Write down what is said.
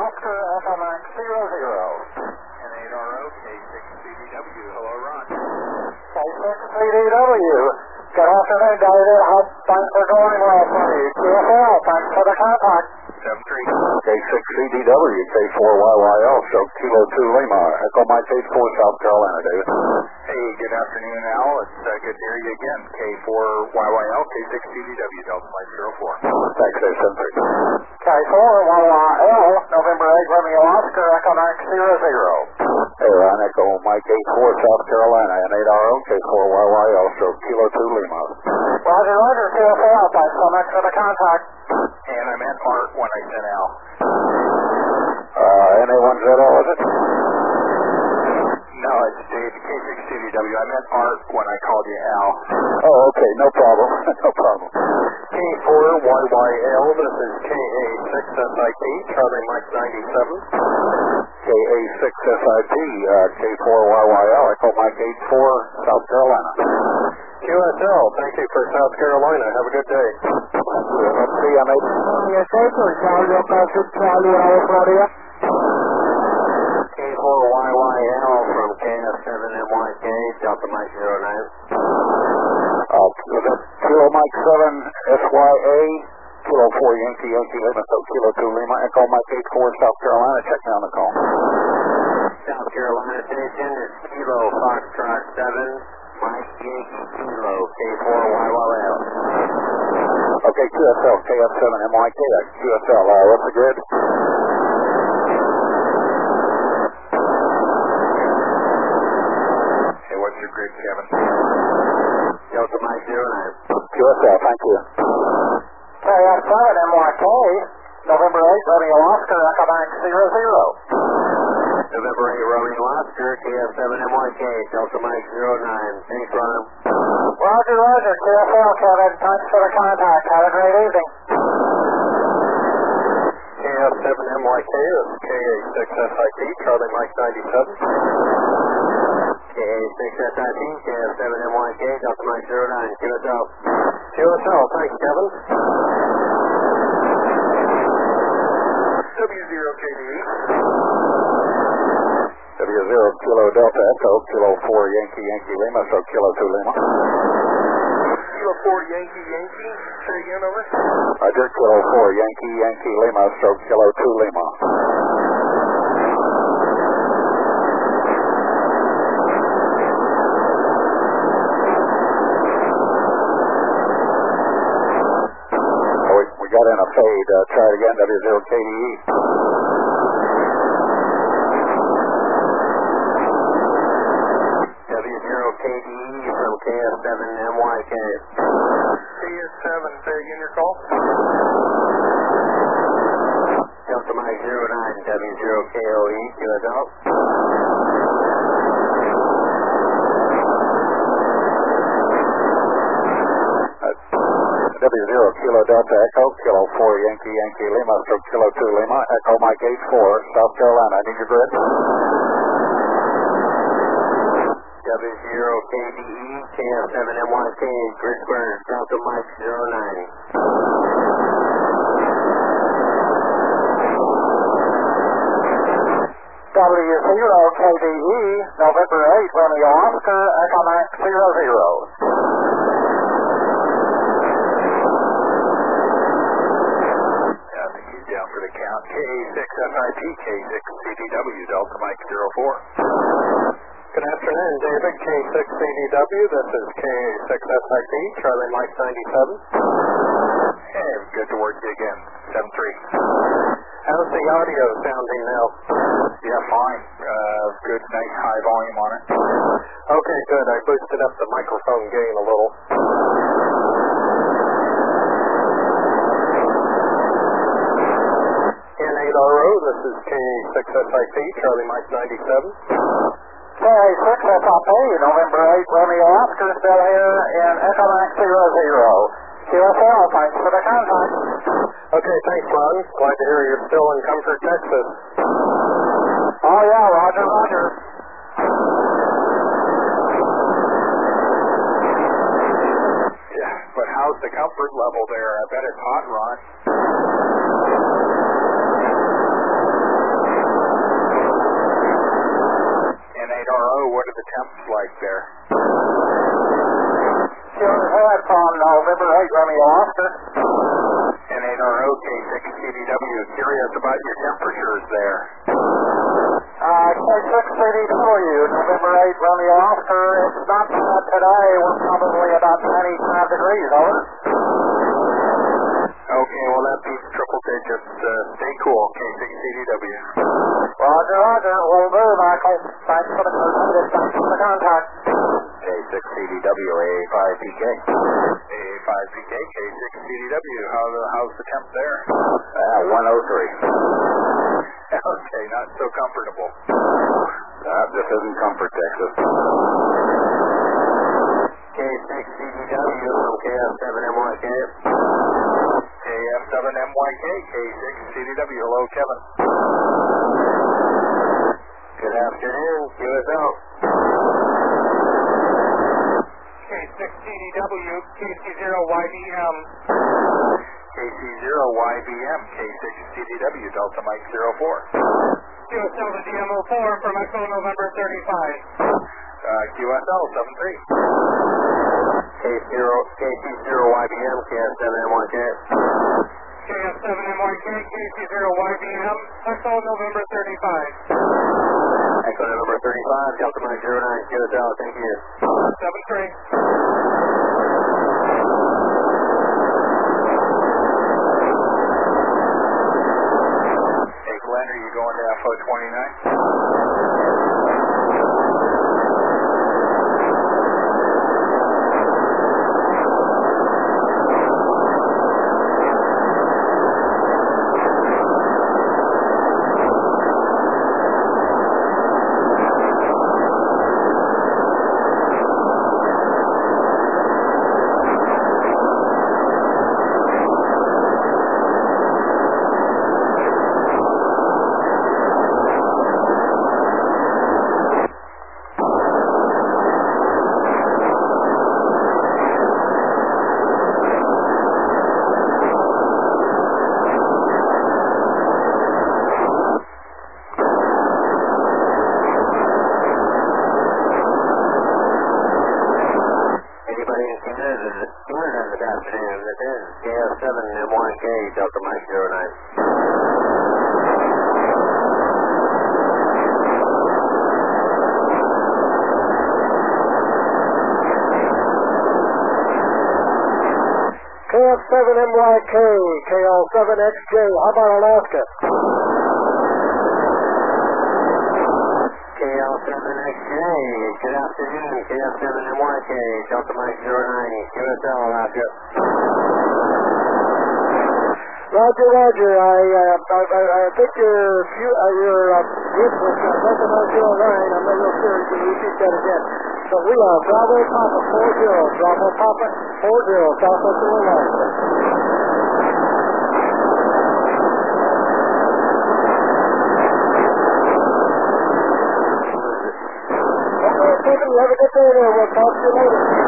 Oscar, Echo Max 00. N8RO, K6CDW. Hello, Ron. K6CDW. Good afternoon, David. Thanks for going well for you. QFL, thanks for the contact. 73. K6CDW, K4YYL, stroke Kilo 2 Lima. Echo Mike 84, South Carolina, David. Hey, good afternoon, Al. It's good to hear you again. K4YYL, K6CDW, Delta Mike 04. Thanks, Dave, 73. K4YYL, November 8, Romeo Oscar, Echo Max 00. Hey, Ron, Echo Mike 84, South Carolina, N8RO, K4YYL, stroke Kilo 2 Lima. Roger, Roger, QFL, thanks so much for the contact. And I meant Art when I said Al. NA10, was it? No, it's Dave, K6CDW. I meant Art when I called you Al. Oh, okay, no problem. No problem. K4YYL, this is KA6SIP, Charlie Mike 97. KA6SIP, K4YYL, Echo Mike 84, South Carolina. QSL, thank you for South Carolina. Have a good day. Let's see, I'm 8. Yes, sir, Charlie, Charlie, Florida. K4YYL from KF7MYK, Delta Mike 09. Kilo Mike 7 SYA, Kilo 4 Yankee Lima, so Kilo 2 Lima, Echo Mike 84, South Carolina. Check me on the call. South Carolina station is Kilo Foxtrot 7, Mike Yankee Kilo, K4YYL. Okay, QSL, KF7MYK, QSL, what's the grid? Hey, what's your grid, Kevin? Delta Mike 09. QSL, thank you. KF7MYK, November 8, Romeo Oscar, Echo Max 00. November 8, Romeo Oscar, KF7MYK, Delta Mike 09. Thanks, Ron. Roger, Roger, QFL, Kevin, thanks for the contact. Have a great evening. KF7MYK, this is KA6SIP, Charlie Mike 97. KA6SIP, KF7MYK, Delta Mike 09, QSL. QSL, thanks, Kevin. W0KDE. W0 Kilo Delta Echo, Kilo 4 Yankee Lima, so Kilo 2 Lima. Kilo 4 Yankee, say again, over. Roger, Kilo 4 Yankee Lima, so Kilo 2 Lima. We got in a fade. Try it again, W0KDE. W0KDE from KF7MYK. KF7, say again your call. Delta Mike 09, W0KOE, QSL. W0 Kilo Delta Echo, Kilo 4 Yankee Lima, so Kilo 2 Lima, Echo Mike 84, South Carolina. I need your grid. W0KDE, KF7MYK, grid square, Delta Mike 09. W0KDE, November 8, Romeo Oscar, Echo Max 00. Down for the count, KA6SIP, K6CDW, Delta Mike 04. Good afternoon, David, K6CDW, this is KA6SIP, Charlie Mike 97. Hey, good to work you again, 7-3. How's the audio sounding now? Yeah, fine. Good, nice high volume on it. Okay, good, I boosted up the microphone gain a little. N8RO, this is K6SIP, Charlie Mike 97. KA6SIP, November 8, Romeo Oscar, still here in Echo Max 00. QSL, thanks for the contact. Okay, thanks, Ron. Glad to hear you're still in Comfort, Texas. Oh, yeah, Roger, Roger. Yeah, but how's the comfort level there? I bet it's hot, Ron. And 8RO, what are the temps like there? Killer head on November 8, Romeo Oscar. And 8RO, K6CDW, curious about your temperatures there. K6CDW, November 8, Romeo Oscar. It's not bad today. We're probably about 95 degrees, over. Okay, well that beats triple digits. Stay cool, K6CDW. Roger, roger. Will do, Michael. Thanks for the contact. K6CDW, AA5PK. AA5PK, K6CDW. How's the temp there? 103. Okay, not so comfortable. This isn't comfort, Texas. K6CDW, KF7MYK. KF7MYK, K6CDW. Hello, Kevin. Good afternoon, QSL. K6CDW, KC0YBM. KC0YBM, K6CDW, Delta Mike 04. QSL to DMO4 from Echo November 35. QSL 73. KC0YBM, KF7MYK. KF7MYK, KC0YBM, Echo November 35. Echo November 35, Delta Mike 09, QSL, thank you. 73. Hey Glenn, are you going to FO 29? KF7MYK, Delta Mike 09. KF7MYK, KL7XJ. How about Alaska? KL7XJ, good afternoon, KF7MYK, Delta Mike 09, QSL, Alaska. Roger, roger. I think your gift was Delta Mike 09. I'm not real sure. Can you repeat that again? So we are Bravo Papa 40, Bravo Papa 40, Southwest Alaska. Okay, Stephen, you have a good day there. We'll talk to you later.